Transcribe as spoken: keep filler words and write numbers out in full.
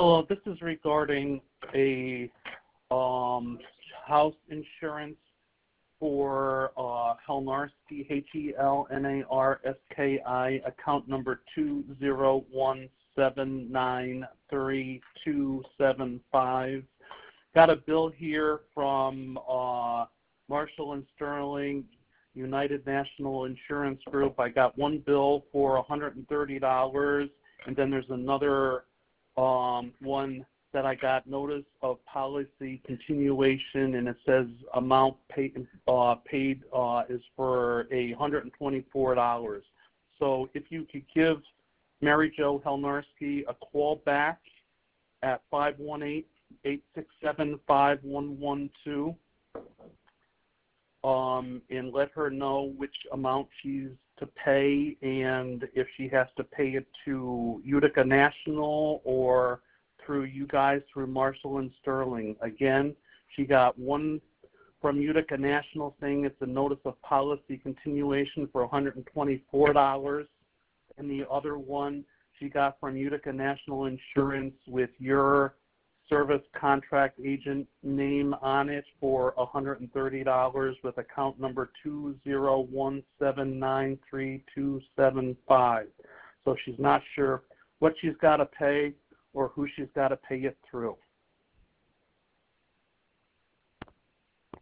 So this is regarding a um, house insurance for uh, Helnarski, H E L N A R S K I, account number two zero one seven nine three two seven five. Got a bill here from uh, Marshall and Sterling, United National Insurance Group. I got one bill for one hundred thirty dollars, and then there's another um, one that I got notice of policy continuation, and it says amount paid, uh, paid uh, is for a one hundred twenty-four dollars. So if you could give Mary Jo Helnarski a call back at five one eight, eight six seven, five one one two um, and let her know which amount she's to pay and if she has to pay it to Utica National or through you guys through Marshall and Sterling. Again, she got one from Utica National saying it's a notice of policy continuation for one hundred twenty-four dollars, and the other one she got from Utica National Insurance with your service contract agent name on it for one hundred thirty dollars with account number two zero one seven nine three two seven five. So she's not sure what she's got to pay or who she's got to pay it through.